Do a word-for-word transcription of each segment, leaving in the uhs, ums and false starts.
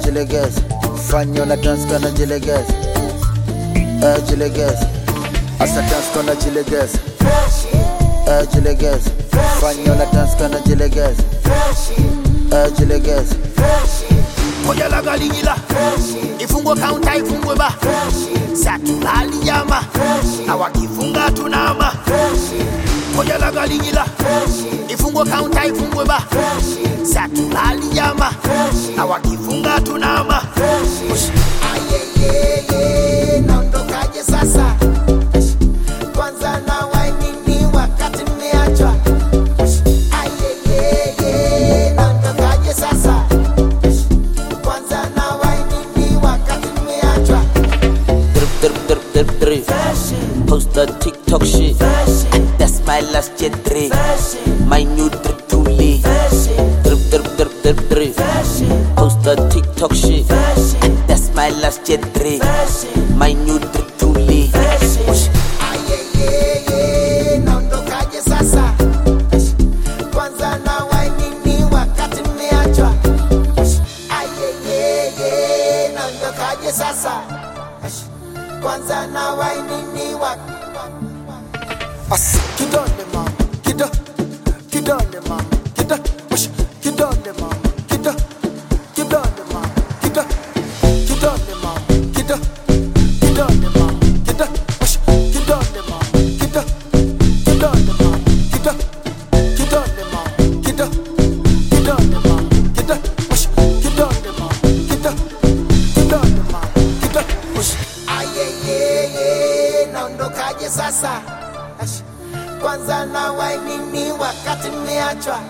jilegeze, fanya una dance kana jilegeze, eh jilegeze, asa dance kana jilegeze, eh jilegeze, fanya una dance kana jilegeze, eh jilegeze. Koja la galigila, ifungwe counter ifungwe ba, satulali yama, na wakifunga tunama. Koja la galigila, ifungwe counter ifungwe ba, satulali yama, na wakifunga tunama. Ayeyeye, naondokaje sasa? Kwanza na wainini wakati nimeachwa. Ayeyeye, naondokaje sasa? Post the TikTok shit, that's my last jet three. My new drip to lead. Drip, drip, drip, drip, drip. Post the TikTok shit, that's my last jet three. My new drip to lead. Ayeyeye, naondokaje sasa? Kwanza na wainini wakati nimeachwa. Ayeyeye, naondokaje sasa? Kwanza na wainini wa As kidole mama, kido, kidole mama, kido, push, kidole mama, kido, kidole mama, kido, kidole mama, kido, kidole mama, kido, push, kidole mama, kido, kidole mama, kido, kidole mama, kido, kidole mama, kido, push, kidole mama, kido, kidole mama, kido, push. Ayeyeye, naondokaje sasa? Kwanza na wainini wakati nimeachwa.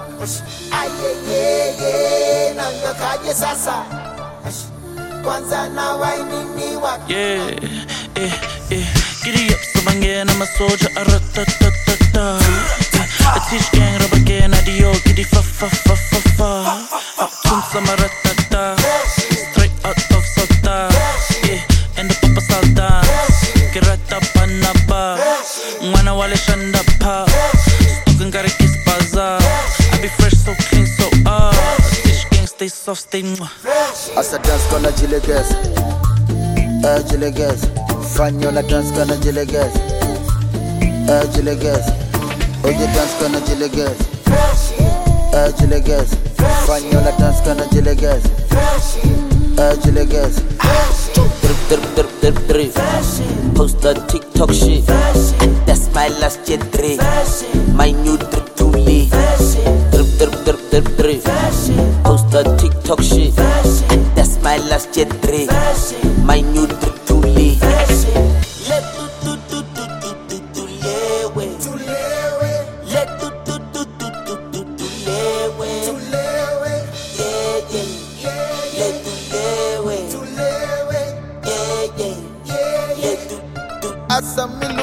Ayeyeye, naondokaje sasa? Kwanza na wainini wakati. Yeah, eh, eh. Giddy up, Sabangan, I'm a soldier. Aratatata. I teach gang, rubber gang, adio. Giddy fa fa fa fa fa. Up to Samaratata. Straight out of Sota. Yeah, and the Papa Sultan. Kirata Panaba. Mwana wale shanda pa. Stukin gotta kiss bazaar. I be fresh, so clean, so ah. Teach gang, stay soft, stay mwah. Asa dance kana jilegeze, eh jilegeze, fanya una dance kana jilegeze, eh jilegeze, oye dance kana jilegeze, eh jilegeze, fanya una dance kana jilegeze, eh jilegeze. Drip, drip, drip, drip, drip. Post the TikTok shit, that's my last jet three. My new drip to lead. Drip, drip, drip, drip, drip. Post the TikTok shit, that's my last jet three. My new drip to lead. Let do do do do do do do lewe, do lewe. Let do do do do do do do lewe, do lewe. Yeah yeah yeah. Let do lewe, do lewe. Yeah yeah yeah. Let do do. Asa minu